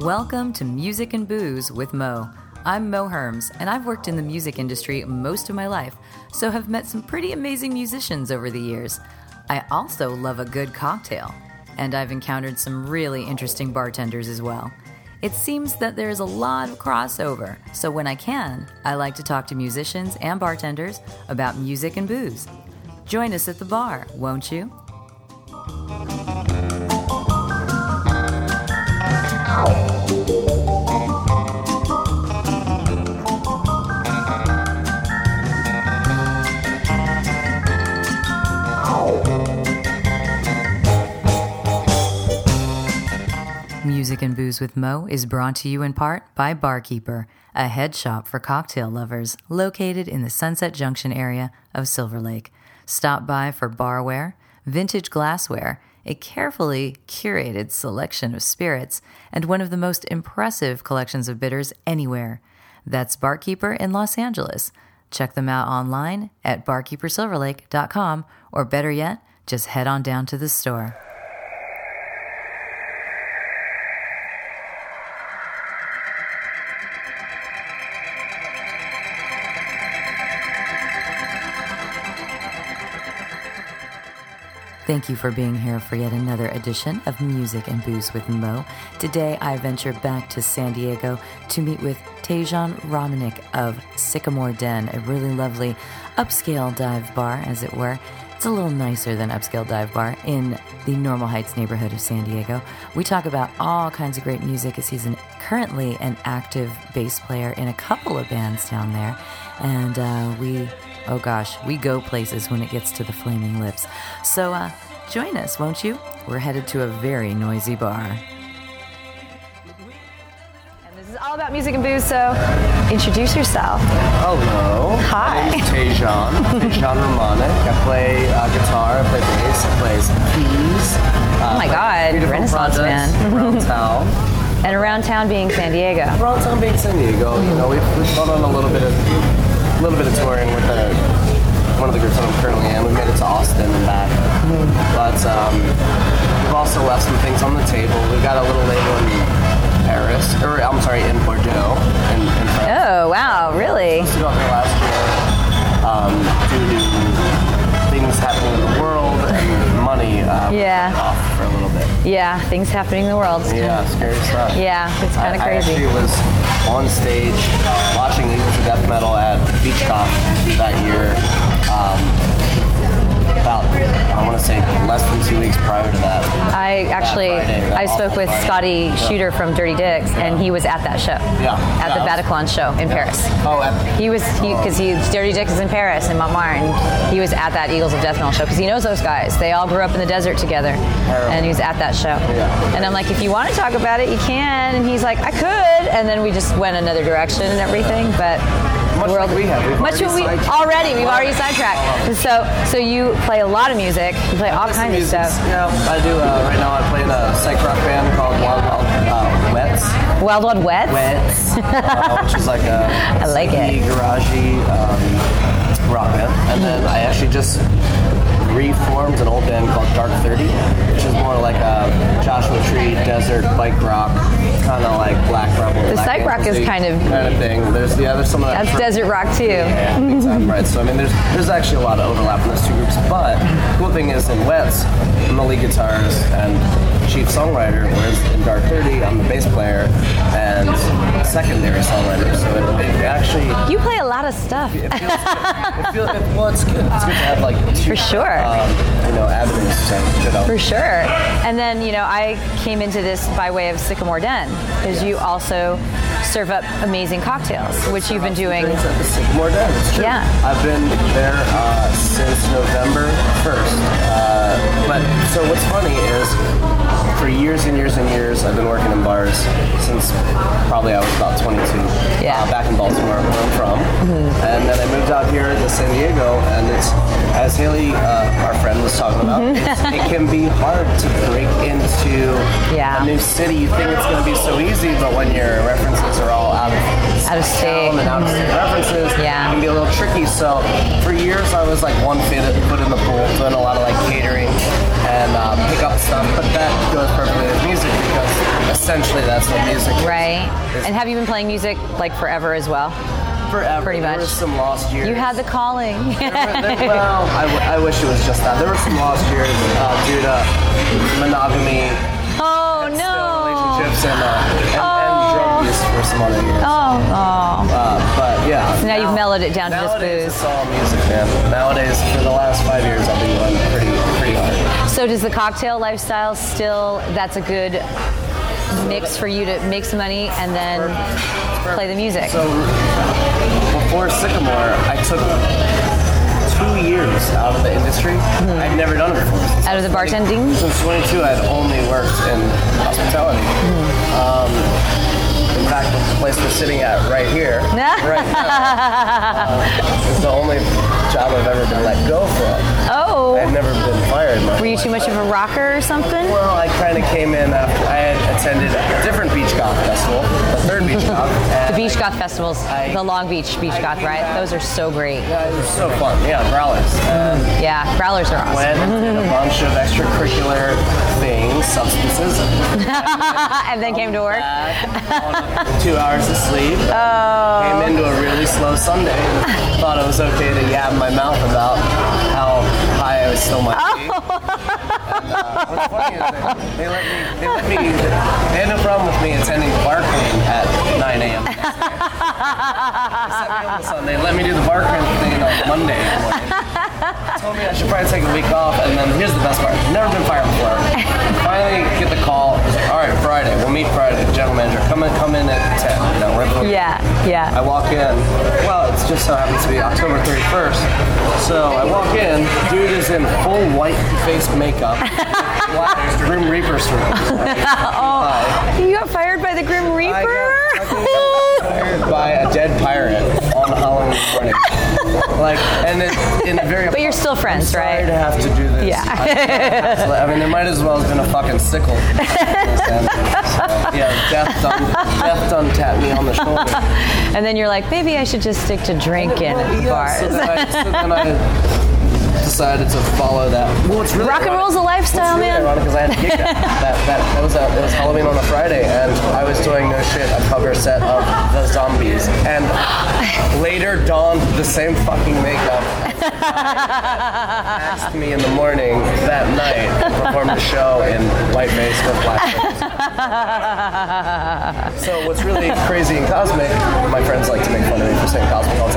Welcome to Music and Booze with Mo. I'm Mo Herms, and I've worked in the music industry most of my life, so have met some pretty amazing musicians over the years. I also love a good cocktail, and I've encountered some really interesting bartenders as well. It seems that there's a lot of crossover, so when I can, I like to talk to musicians and bartenders about music and booze. Join us at the bar, won't you? Music and Booze with Mo is brought to you in part by Barkeeper, a head shop for cocktail lovers located in the Sunset Junction area of Silver Lake. Stop by for barware, vintage glassware, a carefully curated selection of spirits, and one of the most impressive collections of bitters anywhere. That's Barkeeper in Los Angeles. Check them out online at barkeepersilverlake.com, or better yet, just head on down to the store. Thank you for being here for yet another edition of Music and Booze with Mo. Today I venture back to San Diego to meet with Tejan Romanik of Sycamore Den, a really lovely upscale dive bar, as it were. It's a little nicer than upscale dive bar in the Normal Heights neighborhood of San Diego. We talk about all kinds of great music, as he's currently an active bass player in a couple of bands down there. And we go places when it gets to the Flaming Lips. So join us, won't you? We're headed to a very noisy bar. And this is all about music and booze, so introduce yourself. Hello. Hi. My name is Tejan Romanik. I play guitar, I play bass, I play some keys. Oh my God, Renaissance man. Around town. And around town being San Diego. Around town being San Diego. You know, we've gone on a little bit of touring with one of the groups that I'm currently in. We made it to Austin and back. But we've also left some things on the table. We've got a little label in in Bordeaux, in France. Oh, wow, really? We got there last year due to things happening in the world and money off for a little bit. Yeah, things happening in the world. Yeah, scary stuff. Yeah, it's kind of crazy. I actually was on stage watching Eagles of Death Metal at Beachcomp that year. About, I want to say, less than 2 weeks prior to that. I spoke with Scotty Shooter from Dirty Dicks, and he was at that show. Yeah. At the Bataclan show in Paris. Oh, because Dirty Dicks is in Paris, in Montmartre, and he was at that Eagles of Death Metal show, because he knows those guys. They all grew up in the desert together, and he was at that show. Yeah. And I'm like, if you want to talk about it, you can. And he's like, I could. And then we just went another direction and everything, but... Much like we have. We've already sidetracked. So you play a lot of music. You play all kinds of stuff. Yeah, I do. Right now I play in a psych rock band called Wild Wets. Wild Wild Wets? Wets. Which is like a I like it. garagey rock band. And then I actually just reformed an old band called Dark 30, which is more like a Joshua Tree desert bike rock, kind of like Black Rebel. The psych rock is kind of thing. There's some of that. That's desert rock too. Yeah, big time, right. So I mean, there's actually a lot of overlap in those two groups. But the cool thing is, in Wets, I'm the lead guitarist and chief songwriter, whereas in Dark 30, I'm the bass player and secondary songwriter. So it actually... You play a lot of stuff. It feels well, it's good. It's good to have like two, for sure. avenues to For sure. And then, I came into this by way of Sycamore Den, because you also serve up amazing cocktails, which you've been doing. At the Sycamore Den, it's true. Yeah. I've been there since November 1st. But so what's funny is, for years and years and years, I've been working in bars since probably I was about 22. Back in Baltimore, where I'm from. Mm-hmm. And then I moved out here to San Diego, and it's, as Haley, our friend, was talking about, it can be hard to break into a new city. You think it's going to be so easy, but when your references are all out of state and out of state references, it can be a little tricky. So for years, I was like one foot in the pool, doing a lot of like catering and pick up stuff, but that goes perfectly with music because essentially that's what music is. Right. And have you been playing music like forever as well? Forever. Pretty much. There were some lost years. You had the calling. Well, I wish it was just that. There were some lost years due to monogamy. Oh, and no. still relationships and drug use for some other years. But yeah. So now you've mellowed it down to just Nowadays, booze. it's all music, man. Nowadays, for the last 5 years, I've been going pretty hard. So does the cocktail lifestyle still, that's a good mix for you to make some money and then play the music? So before Sycamore, I took 2 years out of the industry. I'd never done it before. Out of the bartending? Since 22, I'd only worked in hospitality. In fact, the place we're sitting at right here, right now, is the only job I've ever been let go from. Oh. I've never been fired. Were you too much of a rocker or something? Well, I kind of came in after I had attended a different beach goth festival, the third beach goth. The beach goth festivals, the Long Beach beach goth, right? Those are so great. Yeah, it was so fun. Yeah, growlers. Yeah, growlers are awesome. Went and did a bunch of extracurricular things, substances. And then came to work. On 2 hours of sleep. Came into a really slow Sunday. Thought it was okay to yab my mouth about how high I was still my tea. What's funny is they had no problem with me attending bar clean at 9 a.m. They let me do the bar clean thing on Monday morning. Told me I should probably take a week off, and then here's the best part. Never been fired before. Finally get the call. All right, Friday. We'll meet Friday. General manager, come in at 10. You know, right before. Yeah. I walk in. Well, it just so happens to be October 31st. So I walk in. Dude is in full white face makeup. Grim Reaper strings. You got fired by the Grim Reaper? I got fired by a dead pirate on Halloween morning. And in a very. But you're still friends, sorry right? to have to do this. Yeah. I mean, there might as well have been a fucking sickle. Death done tapped me on the shoulder. And then you're like, maybe I should just stick to drinking at the bars. So then I decided to follow that. Well, it's really rock and roll's a lifestyle, man. Because I had a gig that was Halloween on a Friday, and I was doing no shit a cover set of the Zombies, and later donned the same fucking makeup. Asked me in the morning that night and performed a show in whiteface with blackface. So what's really crazy and cosmic, my friends like to make fun of me for saying cosmic all the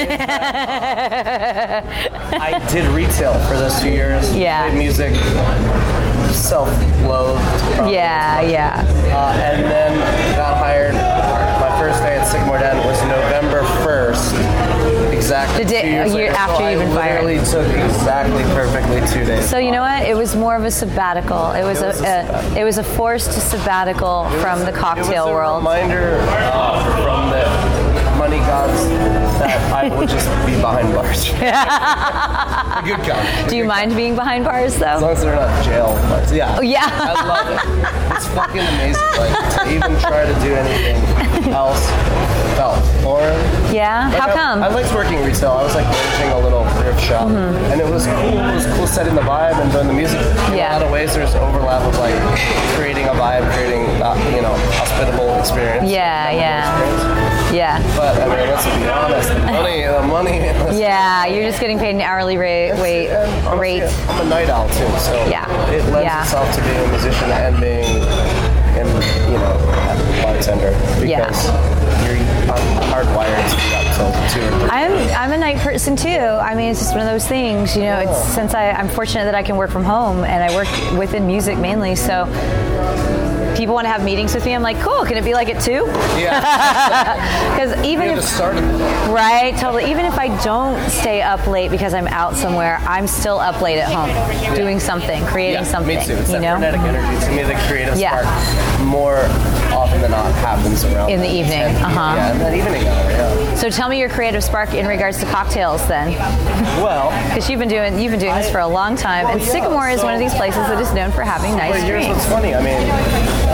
time. I did retail for those 2 years. Yeah. Played music, self-loathed. Yeah. And then got hired. My first day at Sycamore Den was November 1st. Exactly. The day after you've been fired. I literally took exactly perfectly 2 days. So you know what? It was more of a sabbatical. It was a forced sabbatical from the cocktail world. It was a reminder from the money gods that I will just be behind bars. A good kind. Do you mind being behind bars though? As long as they're not jail bars. Yeah. Oh, yeah. I love it. It's fucking amazing. To even try to do anything else felt boring. Yeah? How come? I liked working retail. I was managing a little thrift shop, and it was cool. It was cool setting the vibe and doing the music. In a lot of ways, there's overlap of creating a vibe, creating hospitable experience. Yeah. But I mean, let's be honest, the money. Yeah, you're just getting paid an hourly rate. I'm a night owl too, so it lends itself to being a musician and being, a bartender because I'm hardwired to be up till 2 or 3. I'm a night person too. I mean, it's just one of those things. It's since I'm fortunate that I can work from home and I work within music mainly, so. People want to have meetings with me. I'm like, cool. Can it be like it too? Yeah. Because even if right, totally. Even if I don't stay up late because I'm out somewhere, I'm still up late at home doing something, creating something. Me too. It's that frenetic energy. To me, the creative spark more often than not happens around in the evening. Yeah, in that evening hour. Yeah. So tell me your creative spark in regards to cocktails, then. Well, because you've been doing this for a long time, and Sycamore is one of these places that is known for having nice drinks. Here's what's funny. I mean.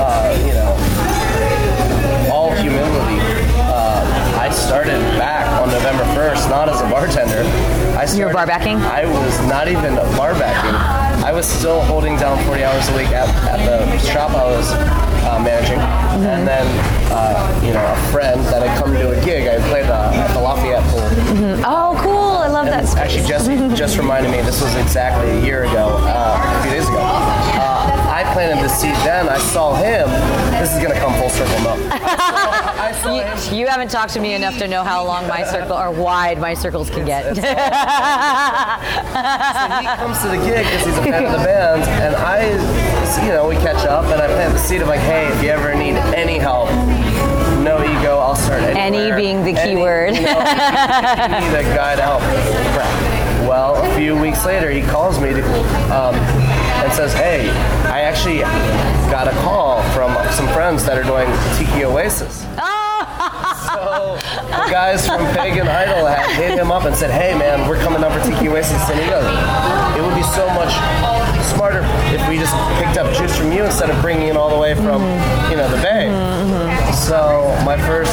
All humility. I started back on November 1st, not as a bartender. You were bar backing? I was not even bar backing. I was still holding down 40 hours a week at the shop I was managing, and then a friend that had come to a gig. I played at the Lafayette Pool. Oh, cool! I love that space. Actually, Jesse just reminded me. This was exactly a year ago, a few days ago. I planted the seed then. I saw him. This is gonna come full circle, Mo. I saw him. You haven't talked to me enough to know how long my circle or wide my circles can get. So he comes to the gig because he's a fan of the band, and we catch up, and I plant the seed of like, hey, if you ever need any help, no ego, I'll start anywhere. Any being the key word. If you need a guy to help. Well, a few weeks later, he calls me and says, hey, I actually got a call from some friends that are doing Tiki Oasis. So the guys from Pagan Idol had hit him up and said, hey man, we're coming up for Tiki Oasis. And he goes, it would be so much smarter if we just picked up juice from you instead of bringing it all the way from, the Bay. So my first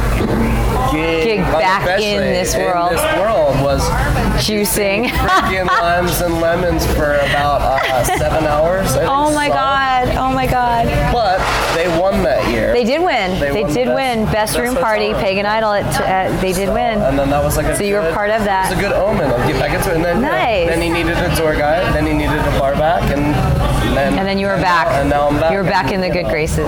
gig back in this world was juicing freaking limes and lemons for about 7 hours. Oh my god. But they won that year. They did win. They did win Best Room Party, Pagan Idol. They did win. And then that was like so you were part of that. It was a good omen. I'll get back into it. And then, nice. Then he needed a door guy. Then he needed a bar back. And then you were back. And now I'm back. You were back in the good graces.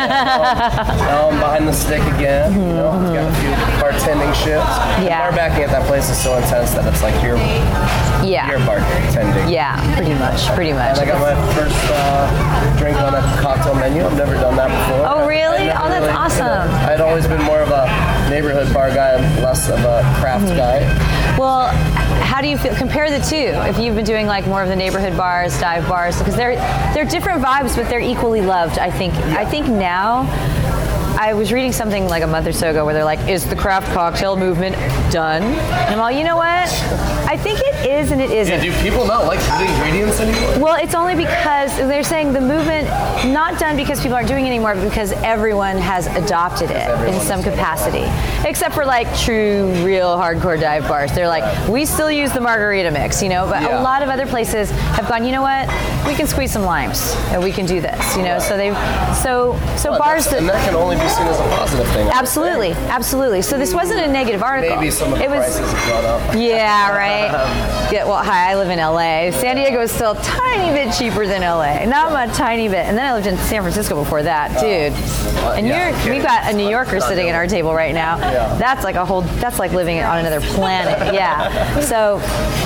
Now I'm behind the stick again. Got a few bartending shifts. Yeah. Bar backing at that place is so intense that it's like you're bartending. Yeah, pretty much. And I got my first drink on a cocktail menu. I've never done that before. Oh, really? Oh, that's awesome. I'd always been more of a neighborhood bar guy, less of a craft guy. Well, how do you feel? Compare the two. If you've been doing like more of the neighborhood bars, dive bars, because they're different vibes, but they're equally loved. I think. Yeah. I think now. I was reading something like a month or so ago where they're like, is the craft cocktail movement done? And I'm all, you know what? I think it is and it isn't. Yeah, do people not like the ingredients anymore? Well, it's only because they're saying the movement not done because people aren't doing it anymore, but because everyone has adopted it in some capacity. Except for like true, real hardcore dive bars. They're like, we still use the margarita mix, but a lot of other places have gone, you know what? We can squeeze some limes and we can do this, Right. So bars and that can only be seen as a positive thing. Absolutely. So this wasn't a negative article. Maybe some of the prices have gone up. Yeah, right. Hi, I live in LA. San Diego is still a tiny bit cheaper than LA. Not much, tiny bit. And then I lived in San Francisco before that, dude. And we've got a New Yorker sitting at our table right now. Yeah. That's like living on another planet. Yeah. So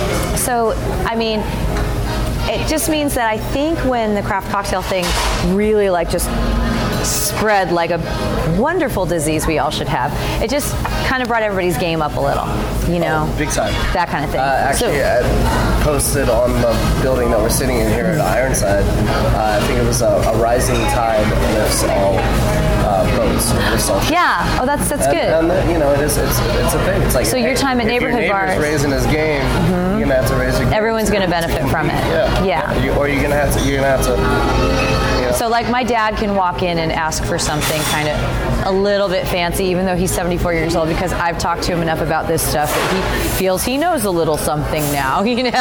I mean, it just means that I think when the craft cocktail thing really just spread like a wonderful disease we all should have, it just kind of brought everybody's game up a little, Big time. that kind of thing. Actually, I posted on the building that we're sitting in here at Ironside. I think it was a rising tide lifts all boats. Yeah. Oh, that's good. And it's a thing. It's like, so your time at neighborhood if your bars, raising his game, you're gonna have to raise your game. Everyone's gonna benefit from it. Yeah. Or you're gonna have to. So like my dad can walk in and ask for something kind of a little bit fancy, even though he's 74 years old, because I've talked to him enough about this stuff that he feels he knows a little something now,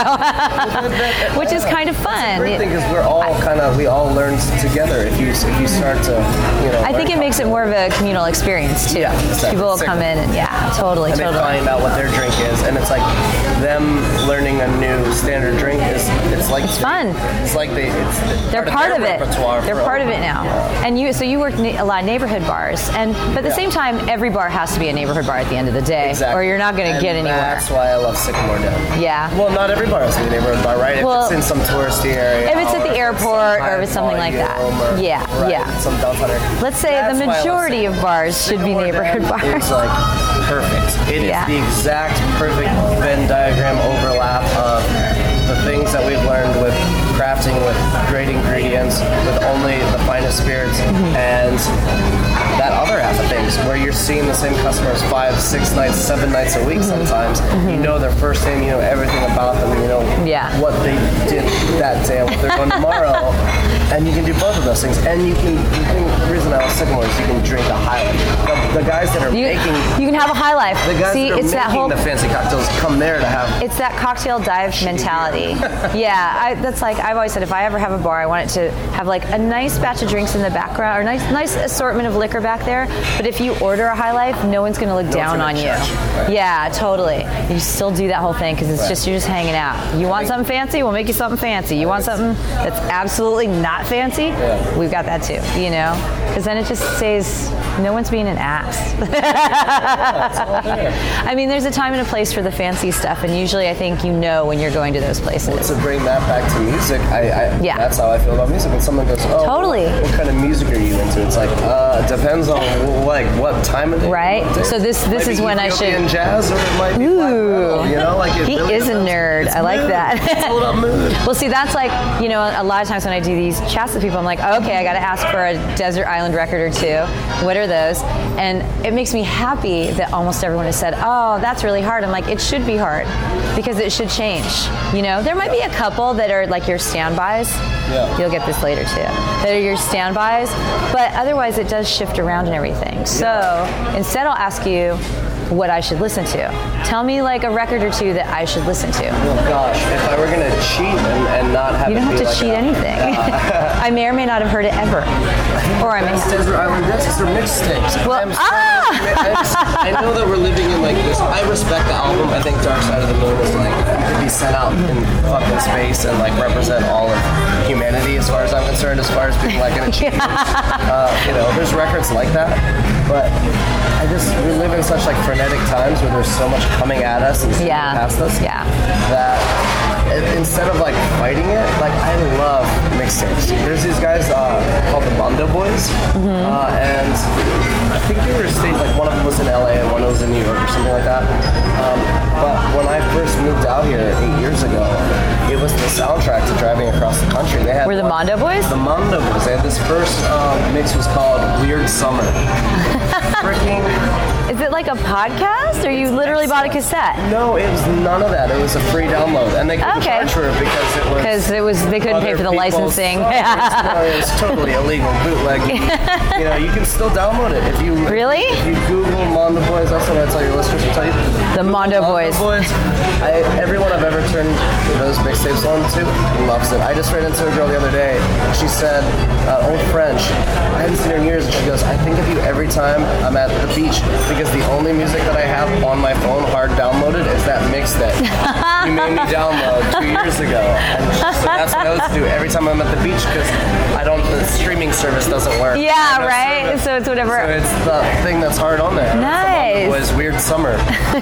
which is kind of fun. The great thing is we all learn together. If you start to, I think it makes it more of a communal experience too. Yeah, exactly. People will come in and totally. They find out what their drink is, and it's like them learning a new standard drink it's fun. It's like they're part of it. They're part of it now. And you work a lot of neighborhood bars, but at the same time, every bar has to be a neighborhood bar at the end of the day, exactly. or you're not going to get anywhere. That's why I love Sycamore Den. Yeah. Well, not every bar has to be a neighborhood bar, right? If it's in some touristy area. If it's at the airport or if it's something like that. Some downtown area. Let's say the majority of bars should be neighborhood bars. It's like perfect. It is the exact perfect Venn diagram overlap of the things that we've learned with crafting with great ingredients, with only the finest spirits, and that other half of things where you're seeing the same customers 5, 6 nights, 7 nights a week sometimes. You know their first name, you know everything about them, what they did that day and what they're doing tomorrow. And you can do both of those things. And the reason I was Sycamore is you can drink a high life. The guys that are making... You can have a high life. The guys that are making the fancy cocktails come there to have... It's that cocktail dive mentality. Yeah, that's like, I've always said, if I ever have a bar, I want it to have like a nice batch of drinks in the background, or nice assortment of liquor back there. But if you order a high life, no one's going to look down on you. Right. Yeah, totally. You still do that whole thing because it's just, you're just hanging out. You want something fancy? We'll make you something fancy. You want something that's absolutely not fancy? Yeah. We've got that too, you know? Because then it just says, no one's being an ass. I mean, there's a time and a place for the fancy stuff, and usually I think you know when you're going to those places. Well, to bring that back to music, that's how I feel about music. When someone goes, oh, totally. What kind of music are you into? It's like, depends on like what time of day. Right. So this is when I should. Jazz, or it might be black metal, you know, like he really is a nerd. I like that. It's all about mood. Well, see, that's like, you know, a lot of times when I do these chats with people, I'm like, okay, I got to ask for a Desert Island record or two. What are those? And it makes me happy that almost everyone has said, oh, that's really hard. I'm like, it should be hard because it should change. You know, there might be a couple that are like your standbys. Yeah. You'll get this later too. That are your standbys, but otherwise it does shift around and everything. So instead, I'll ask you what I should listen to. Tell me like a record or two that I should listen to. Oh gosh, if I were gonna cheat and not have you don't have to like cheat anything. I may or may not have heard it ever, or I may. Desert Island Discs or mixtapes. Well, I know that we're living in like this. I respect the album. I think Dark Side of the Moon is like to be sent out in fucking space and like represent all of humanity as far as I'm concerned. As far as being like an achievement, you know, there's records like that, but we live in such like frenetic times where there's so much coming at us and past us that instead of like fighting it, like I love mixtapes. There's these guys called the Mondo Boys, and I think they were state like one of them was in LA and one was in New York or something like that. But when I first moved out here 8 years ago, it was the soundtrack to driving across the country. They had the Mondo Boys? The Mondo Boys. They had this first mix was called Weird Summer. Freaking. Is it like a podcast, or you literally bought a cassette? No, it was none of that. It was a free download, and they couldn't charge for it because they couldn't pay for the licensing. It was totally illegal bootlegging. You know, you can still download it if you really. If you Google Mondo Boys, that's what I tell your listeners to tell you. The Mondo Boys. Everyone I've ever turned those mixtapes on to loves it. I just ran into a girl the other day. She said, old French. I haven't seen her in years, and she goes, I think of you every time I'm at the beach because the only music that I have on my phone hard downloaded is that mixtape you made me download 2 years ago. And so that's what I always do every time I'm at the beach because the streaming service doesn't work. Yeah, right? Service. So it's whatever. So it's the thing that's hard on there. Nice. It was Weird Summer.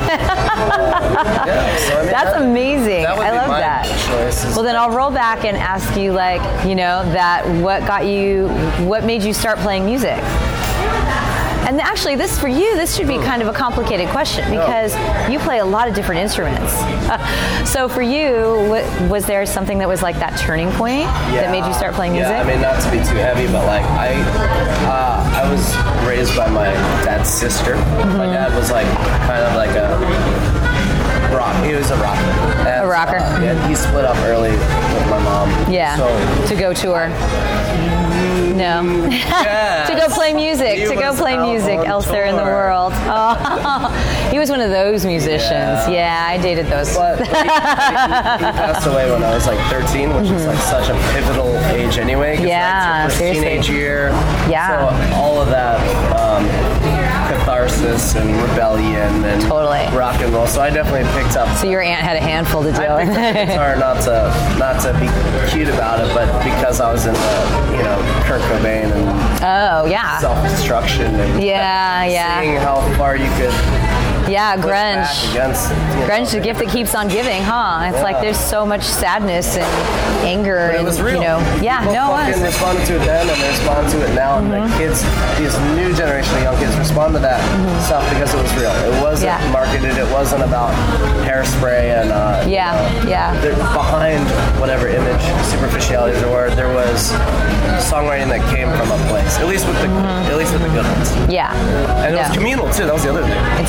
That's amazing. I love that. Well, then I'll roll back and ask you, like, you know, what made you start playing music? And actually, this should be kind of a complicated question because you play a lot of different instruments. So for you, was there something that was like that turning point that made you start playing music? Yeah, I mean, not to be too heavy, but like I was raised by my dad's sister. Mm-hmm. My dad was like kind of like a rock. He was a rocker. And, a rocker. He split up early with my mom. Yeah. So, to go tour. No. Yes. To go play music. Elsewhere in the world. Oh. He was one of those musicians. Yeah, I dated those. But he passed away when I was like 13, which is like such a pivotal age anyway. Yeah, like, seriously. Teenage year. Yeah. So all of that catharsis and rebellion and rock and roll. So I definitely picked up. So your aunt had a handful to do. I picked up the guitar not to be cute about it, but because I was in Kurt Cobain and self-destruction and seeing how far you could grunge. Against, grunge, the gift that keeps on giving, huh? It's like there's so much sadness and anger. But it was real. People responded to it then and they respond to it now. And the kids, these new generation of young kids respond to that stuff because it was real. It wasn't marketed. It wasn't about hairspray and behind whatever image superficialities there was songwriting that came from a place. At least with the good ones. Yeah. And it was communal too. That was the other thing. It's true.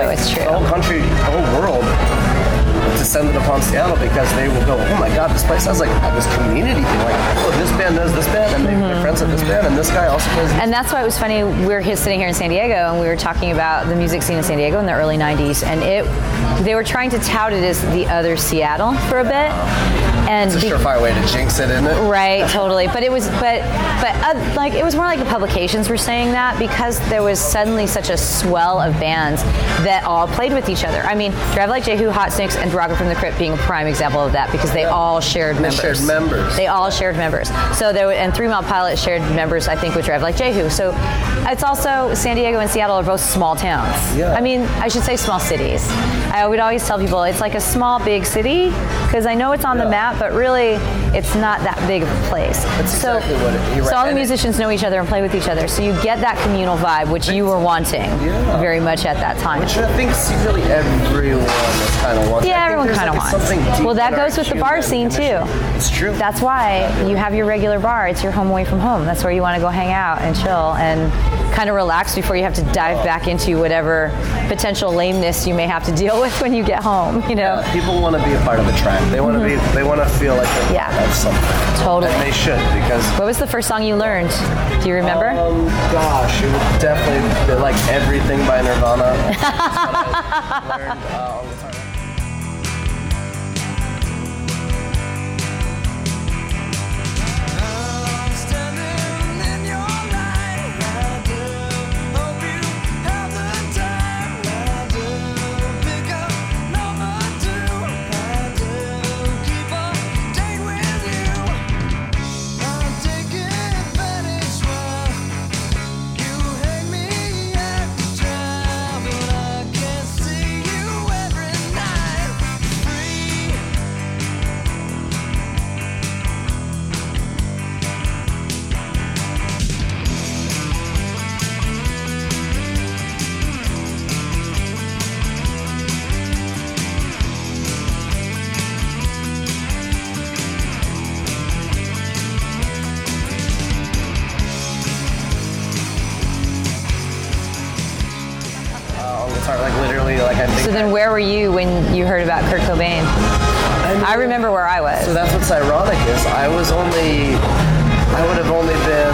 It's true. The whole country, the whole world descended upon Seattle because they will go, oh my God, this place has like this community thing. Like, oh, this band knows this band, and they're friends with this band, and this guy also plays. And that's why it was funny. We're sitting here in San Diego, and we were talking about the music scene in San Diego in the early '90s, and they were trying to tout it as the other Seattle for a bit. And it's a surefire way to jinx it, isn't it? Right, totally. But it was, like it was more like the publications were saying that because there was suddenly such a swell of bands that all played with each other. I mean, Drive Like Jehu, Hot Snakes, and Rocket from the Crypt being a prime example of that because they all shared members. They all shared members. So and 3 Mile Pilot shared members, I think, with Drive Like Jehu. So it's also San Diego and Seattle are both small towns. Yeah. I mean, I should say small cities. I would always tell people it's like a small, big city because I know it's on the map, but really it's not that big of a place. That's exactly what you're right. So all the musicians know each other and play with each other. So you get that communal vibe, which you were wanting very much at that time. Which I think secretly everyone is kind of wants. Yeah, everyone kind of wants. Well, that goes with the bar scene too. It's true. That's why you have your regular bar. It's your home away from home. That's where you want to go hang out and chill and kind of relax before you have to dive back into whatever potential lameness you may have to deal with when you get home. You know, people want to be a part of the track. They want to be. They want to feel like they're part of something. Totally. And they should because. What was the first song you learned? Do you remember? Gosh, it was definitely like Everything by Nirvana. That's what I learned all the time. So then where were you when you heard about Kurt Cobain? I remember where I was. So that's what's ironic is I would have only been,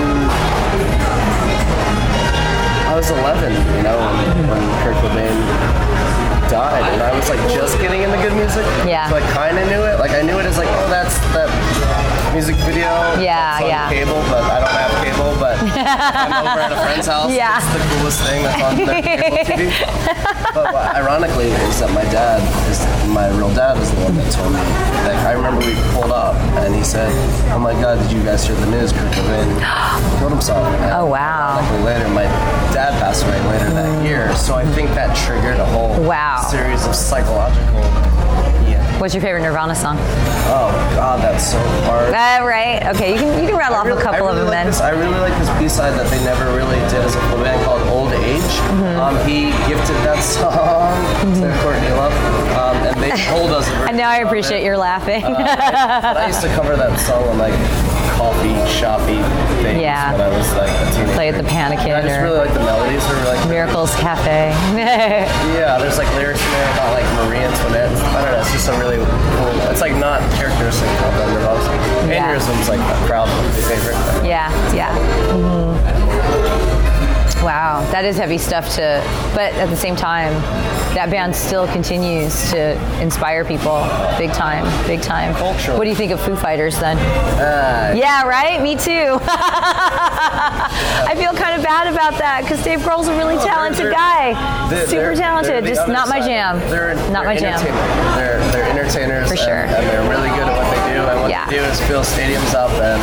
I was 11, you know, when Kurt Cobain died, and I was like just getting into good music. Yeah. So I kind of knew it. Like I knew it as like, oh, that's that music video. Yeah, that's on cable, but I don't have cable. But I'm over at a friend's house. Yeah. It's the coolest thing that's on their cable TV. But what ironically is that my real dad is the one that told me. Like I remember we pulled up and he said, "Oh my God, did you guys hear the news? Kurt Cobain killed himself." And oh wow. Ironically later, my dad passed away later that year. So I think that triggered a whole series of psychological. What's your favorite Nirvana song? Oh God, that's so hard. Right. Okay, you can rattle off a couple of them then. I really like this B-side that they never really did as a full band called Old Age. He gifted that song to Courtney Love, and they told us. And now I appreciate your laughing. But I used to cover that song on like coffee shoppy things when I was like a teenager. Play at the Panikin. I just really like the melodies. They're like Miracles Cafe. Yeah, there's like lyrics in there about like Marie Antoinette. I don't know. It's just a really cool. It's like not characteristic of them. Aneurysm's like a crowd favorite. Yeah. Wow, that is heavy stuff but at the same time, that band still continues to inspire people big time. Cultural. What do you think of Foo Fighters then? Yeah, right? Me too. I feel kind of bad about that because Dave Grohl's a really talented guy. Super talented, just not my jam. Not my jam. They're entertainers. For sure. And they're really good at what they do. And what they do is fill stadiums up and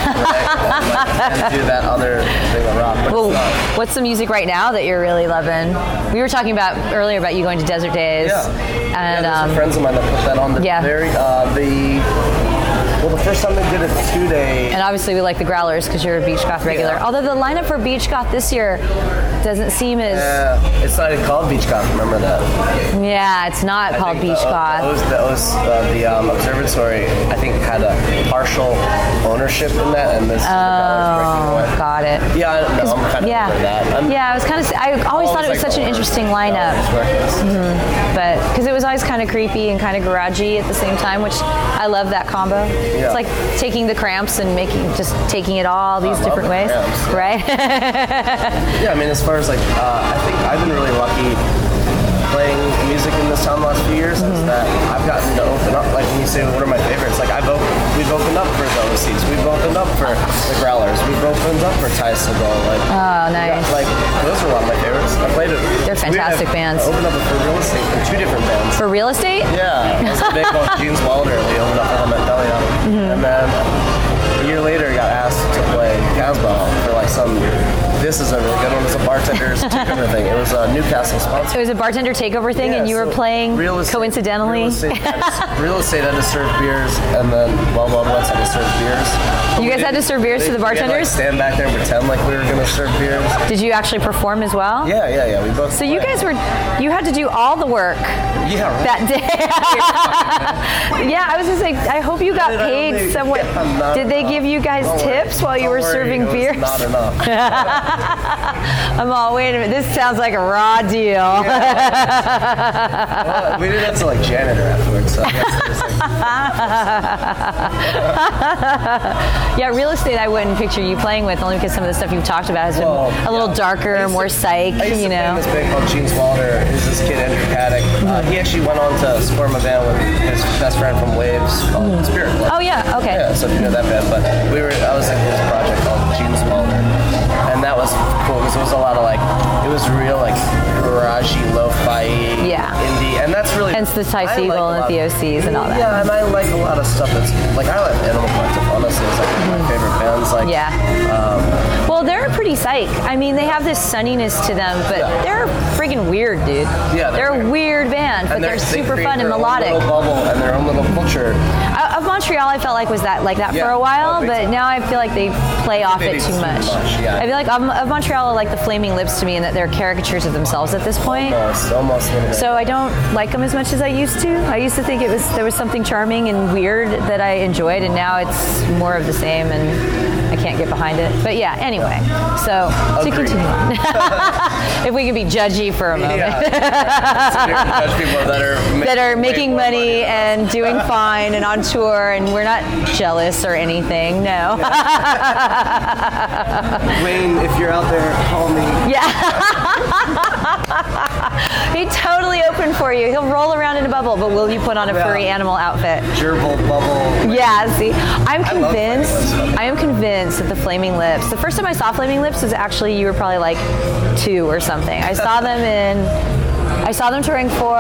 do that other thing of rock. What's the music right now that you're really loving? We were talking about earlier about you going to Desert Days. Yeah. And there's some friends of mine that put that on the Well, the first time they did a 2-day. And obviously we like the Growlers because you're a Beach Goth regular. Yeah. Although the lineup for Beach Goth this year doesn't seem as... It's not even called Beach Goth, remember that? Yeah, it's not called Beach Goth. The observatory, I think, had a partial ownership in that, and this is the Growlers breaking away. Got it. Yeah, I'm kind of over that. I was kind of... I always thought it was such an interesting lineup. But because it was always kind of creepy and kind of garagey at the same time, which I love that combo. Yeah. It's like taking the Cramps and taking it all these different ways, right? Yeah, I mean, as far as I think I've been really lucky playing music in this town the last few years, is that I've gotten to open up. Like when you say, what are my favorites? Like we've opened up for the OCs, we've opened up for the Growlers, we've opened up for Ty Segall. Like, oh, nice. Like those are a lot of my favorites. I played it. They're fantastic bands. I opened up for Real Estate for 2 different bands. For Real Estate? Yeah, I was a big one. Jeans Wilder. We opened up for Helmet and then a year later, I got asked to play Casbah for like some. This is a really good one. It's a bartender's takeover thing. It was a Newcastle sponsor. It was a bartender takeover thing, and you were playing coincidentally. Real estate had to serve beers, and then Wild West had to serve beers. You guys had to serve beers to the bartenders? We had to, stand back there and pretend like we were going to serve beers. Did you actually perform as well? Yeah. We both. So you guys you had to do all the work. Yeah. Right. That day. Yeah, I was just like, I hope you got paid somewhat. Did they give you guys tips while you were serving beers? Not enough. I'm all, wait a minute, this sounds like a raw deal. Well, we did that to like janitor afterwards, so I guess it was like... Yeah, Real Estate I wouldn't picture you playing with, only because some of the stuff you've talked about has been a little darker, more psych, I used to play in this band called Jeans Wilder. Who's this kid, Andrew Paddock. He actually went on to form a band with his best friend from Waves called Spirit Club. Oh yeah, okay. Yeah, so if you know that band, but I was in this project called Jeans Wilder. And that was cool because it was a lot of it was real garagey, lo-fi, indie, and that's really. Hence the Ty Segall and the OCs and all that. Yeah, and I like a lot of stuff that's I like Animal Collective. Honestly, it's one of my favorite bands. Well, they're pretty psych. I mean, they have this sunniness to them, but they're friggin' weird, dude. Yeah, they're a weird band, but they're super fun and melodic. Their own little bubble and their own little culture. Of Montreal, I felt like was that for a while, but now I feel like they play off it too much. Yeah. I feel like of Montreal are like the Flaming Lips to me, and that they're caricatures of themselves at this point. Almost. So I don't like them as much as I used to. I used to think there was something charming and weird that I enjoyed, and now it's more of the same, and I can't get behind it. But yeah, anyway. So to continue on, if we can be judgy for a moment. Judge people that are making money and doing fine and on tour, and we're not jealous or anything. No. Wayne, if you're out there, call me. Yeah. He totally open for you. He'll roll around in a bubble, but will you put on a furry animal outfit? Gerbil bubble. Yeah, see, I am convinced that the Flaming Lips, the first time I saw Flaming Lips was actually, you were probably like 2 or something. I saw them touring for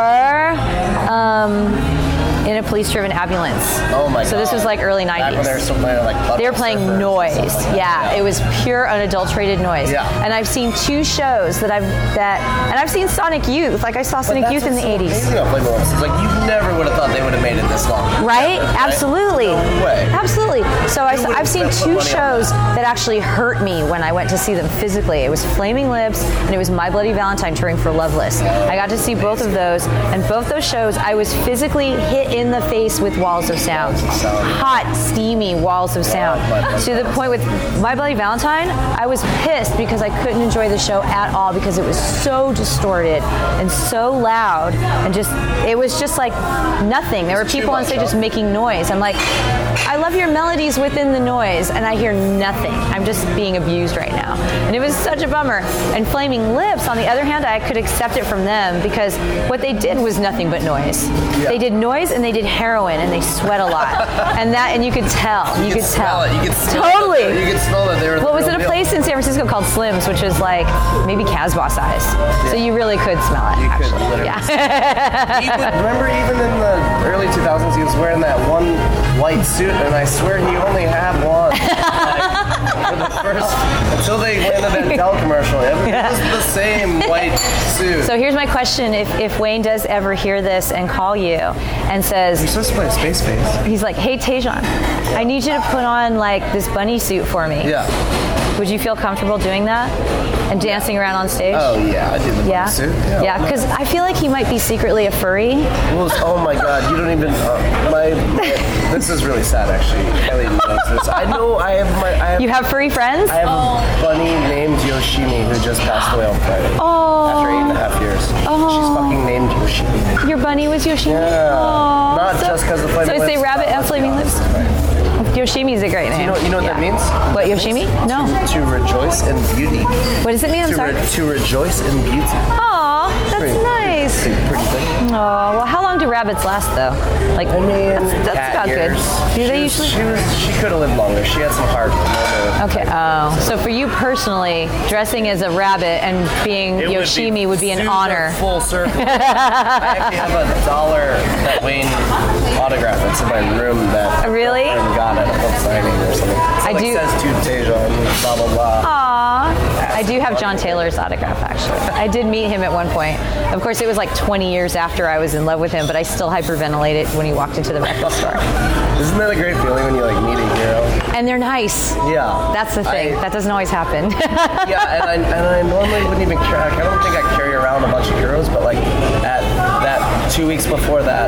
in a police-driven ambulance. Oh my god! So this was like early 90s. Back when they were still playing they were playing noise. Yeah, it was pure unadulterated noise. Yeah. And I've seen 2 shows and I've seen Sonic Youth. Like I saw Sonic Youth in the 80s. Amazing about Flaming Lips. It's like you never would have thought they would have made it this long. Right? Absolutely. No way. Absolutely. So I've seen 2 shows that actually hurt me when I went to see them physically. It was Flaming Lips and it was My Bloody Valentine touring for Loveless. I got to see both of those, and both those shows I was physically hit in the face with walls of sound. Hot, steamy walls of sound. To the point with My Bloody Valentine, I was pissed because I couldn't enjoy the show at all because it was so distorted and so loud, and it was just like nothing. There were people on stage just making noise. I'm like, I love your melodies within the noise, and I hear nothing. I'm just being abused right now. And it was such a bummer. And Flaming Lips, on the other hand, I could accept it from them because what they did was nothing but noise. Yeah. They did noise and they did heroin and they sweat a lot. and you could tell. You could tell. You could totally. You could smell that they were. Well, was it a place in San Francisco called Slim's, which was like maybe Casbah size. Yeah. So you really could smell it. You actually. could literally. Yeah. Remember, even in the early 2000s, he was wearing that one white suit, and I swear he only had one. For the first, until they landed that Dell commercial. It was the same white suit. So here's my question: If Wayne does ever hear this and call you and says, You're supposed to play a space face. he's like, "Hey Tajon, I need you to put on like this bunny suit for me." Yeah. Would you feel comfortable doing that and dancing around on stage? Oh yeah, I did the Yeah, bunny suit. yeah, because I feel like he might be secretly a furry. Well, oh my God, you don't even. This is really sad, actually. Kelly knows this. I know. You have furry friends? I have a bunny named Yoshimi who just passed away on Friday. After 8.5 years. She's fucking named Yoshimi. Your bunny was Yoshimi? Yeah. Aw. Not just because of Flaming So I Lips. say rabbit and Flaming Lips? Yoshimi's a great name. You know what that means? What, Yoshimi? No. To rejoice in beauty. What does it mean? I'm sorry. To rejoice in beauty. Aw, that's Pretty- nice. Pretty thing. Oh, well, how long do rabbits last though? Like, I mean, that's cat about years. good. Do they usually? She could have lived longer. She had some heart. Okay. Oh, so for you personally, dressing as a rabbit and being Yoshimi would be an super honor. Full circle. I actually have a $1 that Wayne autograph that's in my room that Really? I got at a book signing or something. I do- It says to Tajon, blah blah blah. Aw. I do have John Taylor's autograph, actually. I did meet him at one point. Of course, it was like 20 years after I was in love with him, but I still hyperventilated when he walked into the record store. Isn't that a great feeling when you like meet a hero? And they're nice. Yeah. That's the thing. That doesn't always happen. Yeah, and I normally wouldn't even carry. I don't think I carry around a bunch of heroes, but like at that 2 weeks before that,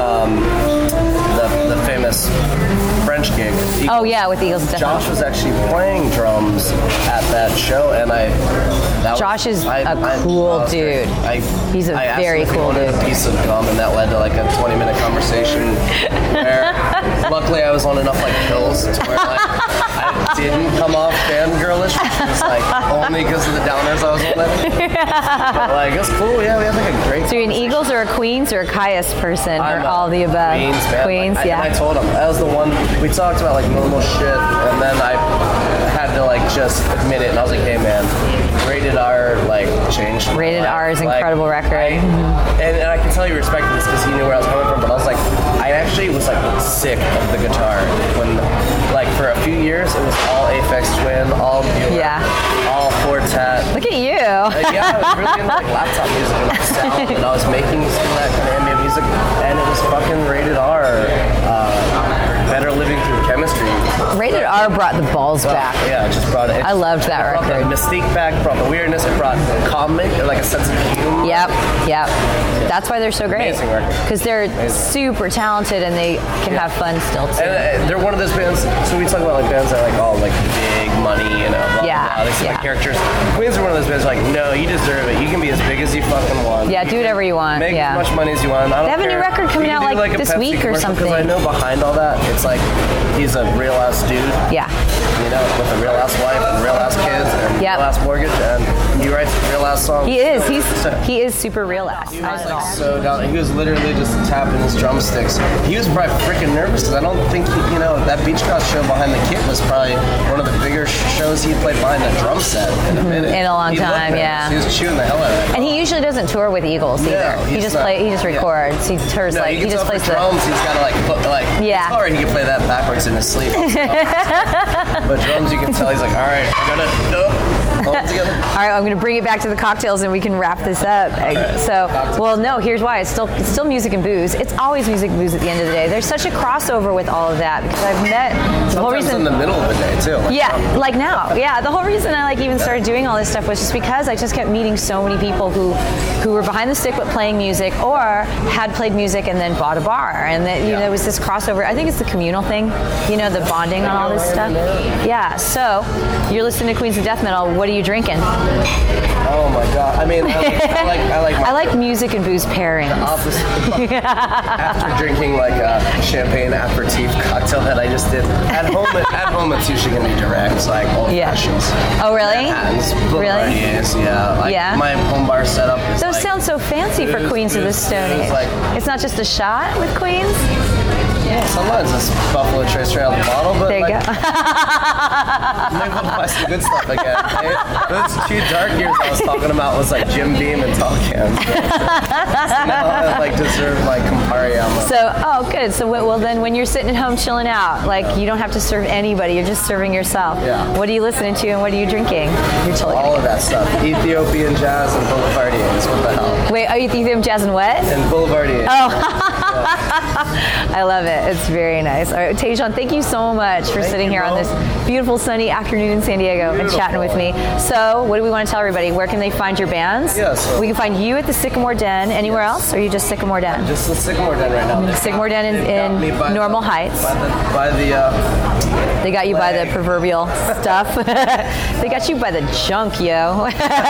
the famous French gig. Oh yeah, with the Eagles. Definitely. Josh was actually playing drums at that show, and Josh is a cool dude. He's a very cool dude. A piece of gum, and that led to like a 20-minute conversation. Where luckily I was on enough like pills to where like I didn't come off fangirlish, which was like only because of the downers I was on. But like it was cool. Yeah, we had like a great. So you're an Eagles or a Queens or a Caius person or all of the above? Queens, man. Queens, like, yeah. I told him that was the one we talked about, like normal shit, and then I had to like just admit it, and I was like, hey man, Rated R like changed. Rated R is an incredible record. And I can tell you respected this because he knew where I was coming from, but I was like, I actually was like sick of the guitar when like for a few years it was all Aphex Twin, all Bueller, all Fortet. Look at you. Yeah, I was really into like laptop music and like sound, and I was making some of that kind of ambient music, and it was fucking Rated R. Better Living Through Chemistry. Rated R brought the balls back. Yeah, it just brought it. I loved that It brought record. the mystique back, brought the weirdness, it brought comic, or like a sense of humor. Yep. That's why they're so great. Amazing record. Because they're super talented and they can have fun still too. And they're one of those bands. So we talk about like bands that are like all like big money, you know. Blah, blah, blah. They see like characters. Queens are one of those bands like, no, you deserve it. You can be as big as you fucking want. Yeah, do whatever you want. Make as much money as you want. I don't They have a new care. record coming You can out do, like a this Pepsi week or commercial, something. Because I know behind all that, it's like he's a real ass dude. Yeah. You know, with a real ass wife and real ass kids and real ass mortgage, and he writes real ass songs. He is. He is super real ass. He was like so down. He was literally just tapping his drumsticks. He was probably freaking nervous because I don't think that Beach Cross show behind the kid was probably one of the bigger shows he played behind a drum set in a minute. In a long time, yeah. He was chewing the hell out of it. And he usually doesn't tour with Eagles either. No, he just records. He tours No, he just plays the drums. He's got to like guitar. He can play that backwards in his sleep. But drums, you can tell he's like, all right, I gotta hold it together. All right, I'm going to bring it back to the cocktails and we can wrap this up. Okay. So, well, no, here's why. It's still music and booze. It's always music and booze at the end of the day. There's such a crossover with all of that because I've met the whole reason in the middle of the day too. Like now. Yeah, the whole reason I even started doing all this stuff was just because I just kept meeting so many people who were behind the stick but playing music or had played music and then bought a bar. And that there was this crossover. I think it's the communal thing, the bonding on all this stuff. Yeah, so you're listening to Queens of Death Metal. What are you drinking? Oh my god. I mean, I like music and booze pairings. After drinking like a champagne aperitif cocktail that I just did at home it's usually gonna be direct, like old fashions. Oh really? Really? Yeah. My home bar setup is sound so fancy for Queens of the Stone Age. It's not just a shot with Queens? Sometimes it's Buffalo Trace right out the bottle, but There you like, go. maybe we'll buy some good stuff again. Right? Those 2 dark years I was talking about was like Jim Beam and tall cans. So now I like deserve like Campari Alma. So, good. So, well, then when you're sitting at home chilling out, like you don't have to serve anybody. You're just serving yourself. Yeah. What are you listening to and what are you drinking? You're totally All of that stuff. Ethiopian jazz and Boulevardiers. What the hell? Wait, are you Ethiopian jazz and what? And Boulevardiers. I love it. It's very nice. All right, Tejan, thank you so much for Thank sitting you, here on Mo. this beautiful sunny afternoon in San Diego and chatting with me. So, what do we want to tell everybody? Where can they find your bands? Yeah, so- we can find you at the Sycamore Den. Anywhere else? Or are you just Sycamore Den? Just the Sycamore Den right now. Sycamore Den in Normal Heights. By the They got you by the proverbial stuff. They got you by the junk, yo.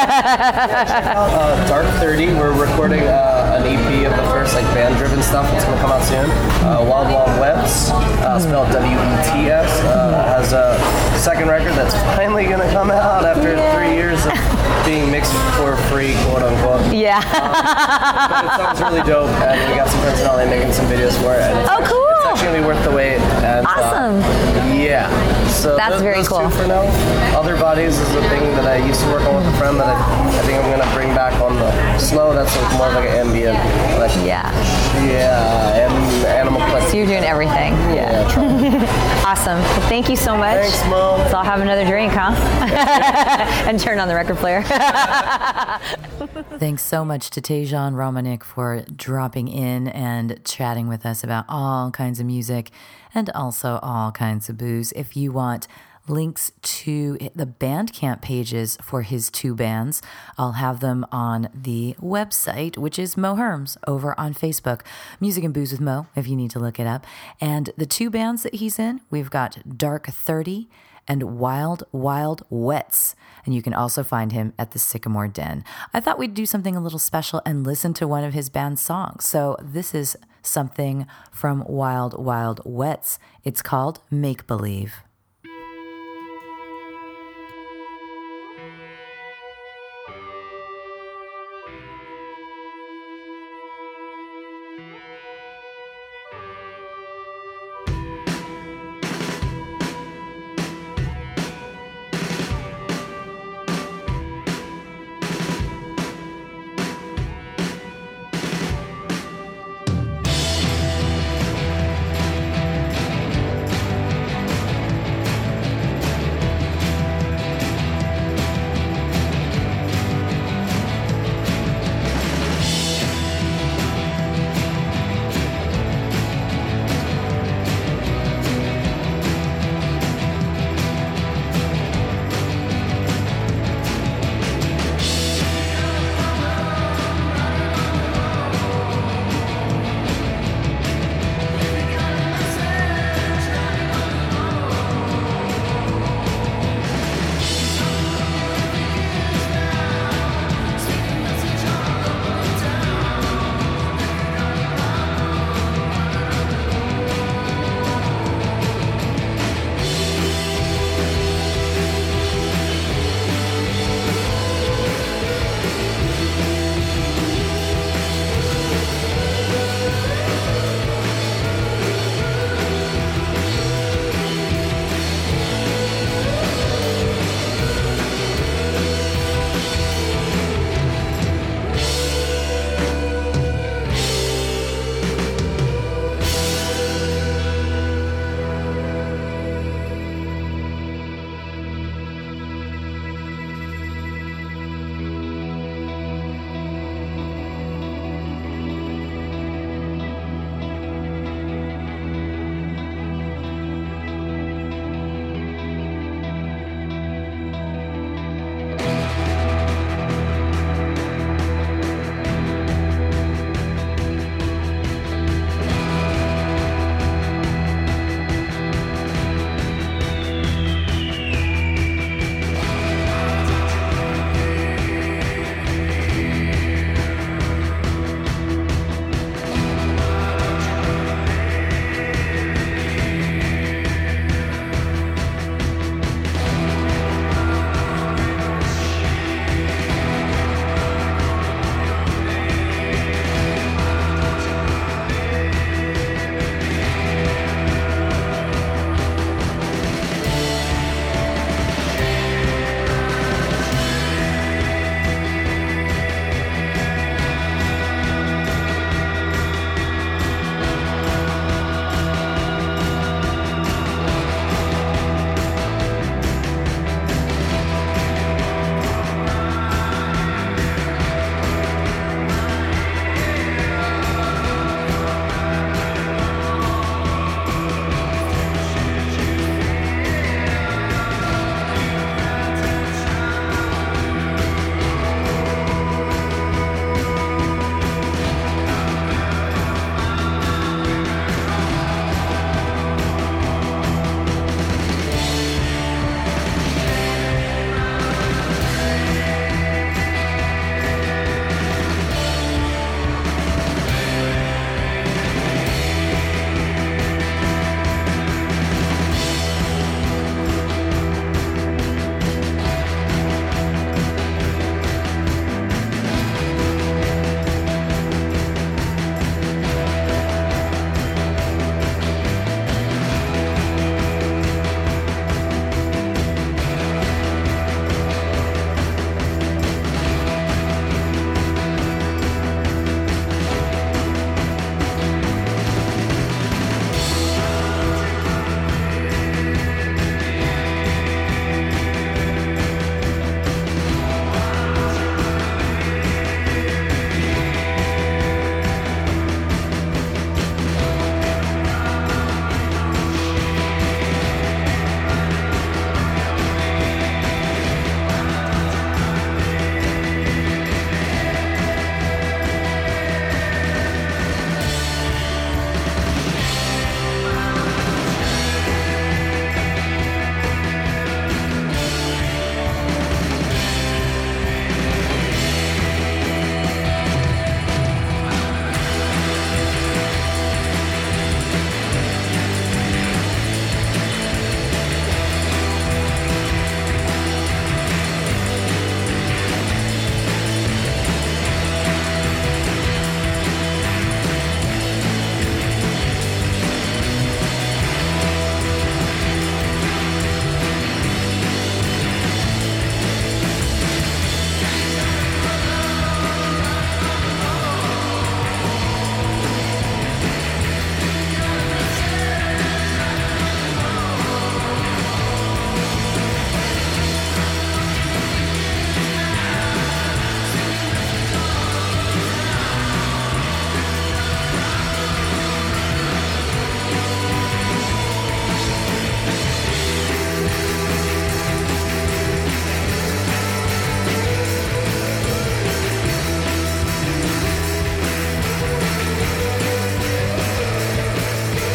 Dark 30. We're recording an EP of the first like band-driven stuff. It's gonna come out soon. Wild Wild Wets, spelled W-E-T-S, has a second record that's finally gonna come out after 3 years of being mixed for free, quote unquote. Yeah. But it sounds really dope, and we got some friends in LA making some videos for it. And it's, Oh, cool. It's actually gonna be worth the wait. And, Awesome. Yeah. So That's very those cool. 2 for now. Other Bodies is a thing that I used to work on with a friend that I think I'm gonna bring back on the slow. That's like more of like an ambient, like Yeah. animal collective. So you're doing everything. Yeah. Try. Awesome. Well, thank you so much. Thanks, Mo. So I'll have another drink, huh? And turn on the record player. Thanks so much to Tejan Romanik for dropping in and chatting with us about all kinds of music and also all kinds of booze. If you want links to the Bandcamp pages for his 2 bands, I'll have them on the website, which is Mo Herms over on Facebook. Music and Booze with Mo, if you need to look it up. And the 2 bands that he's in, we've got Dark 30 and Wild Wild Wets. And you can also find him at the Sycamore Den. I thought we'd do something a little special and listen to one of his band songs. So this is something from Wild Wild Wets. It's called Make Believe.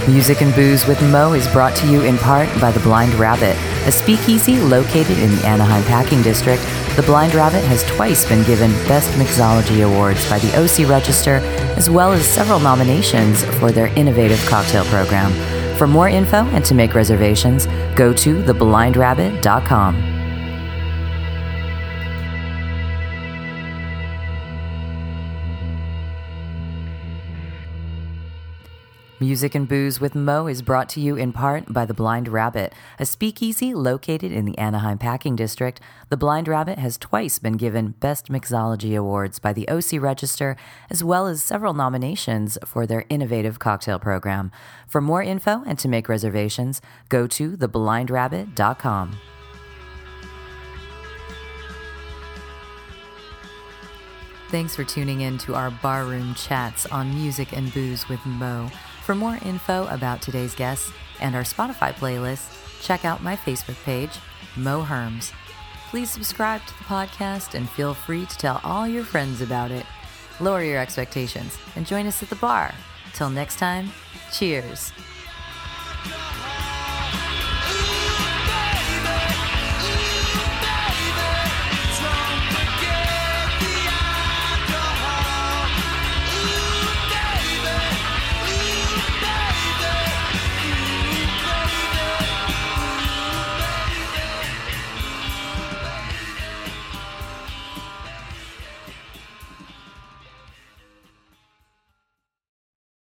Music and Booze with Mo is brought to you in part by The Blind Rabbit, a speakeasy located in the Anaheim Packing District. The Blind Rabbit has twice been given Best Mixology Awards by the OC Register, as well as several nominations for their innovative cocktail program. For more info and to make reservations, go to theblindrabbit.com. Music and Booze with Mo is brought to you in part by The Blind Rabbit, a speakeasy located in the Anaheim Packing District. The Blind Rabbit has twice been given Best Mixology Awards by the OC Register, as well as several nominations for their innovative cocktail program. For more info and to make reservations, go to theblindrabbit.com. Thanks for tuning in to our barroom chats on Music and Booze with Mo. For more info about today's guests and our Spotify playlist, check out my Facebook page, Mo Herms. Please subscribe to the podcast and feel free to tell all your friends about it. Lower your expectations and join us at the bar. Till next time, cheers.